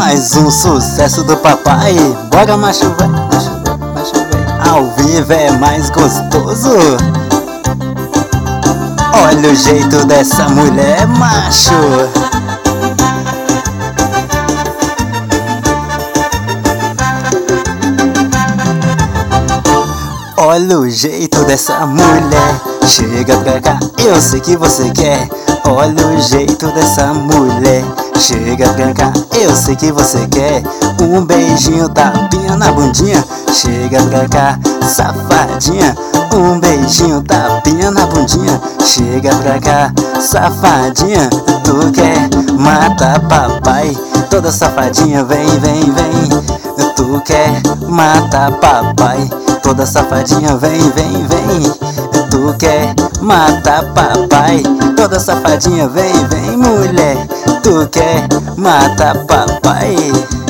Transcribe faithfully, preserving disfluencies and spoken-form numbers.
Mais um sucesso do papai. Bora, macho, vai, macho, vai, macho, vai. Ao vivo é mais gostoso. Olha o jeito dessa mulher, macho. Olha o jeito dessa mulher. Chega pra cá, eu sei que você quer. Olha o jeito dessa mulher. Chega pra cá, eu sei que você quer. Um beijinho, tapinha na bundinha. Chega pra cá, safadinha. Um beijinho, tapinha na bundinha. Chega pra cá, safadinha. Tu quer matar papai? Toda safadinha, vem, vem, vem. Tu quer matar papai? Toda safadinha, vem, vem, vem. Tu quer matar papai? Toda safadinha, vem, vem, mulher. Tu quer matar papai?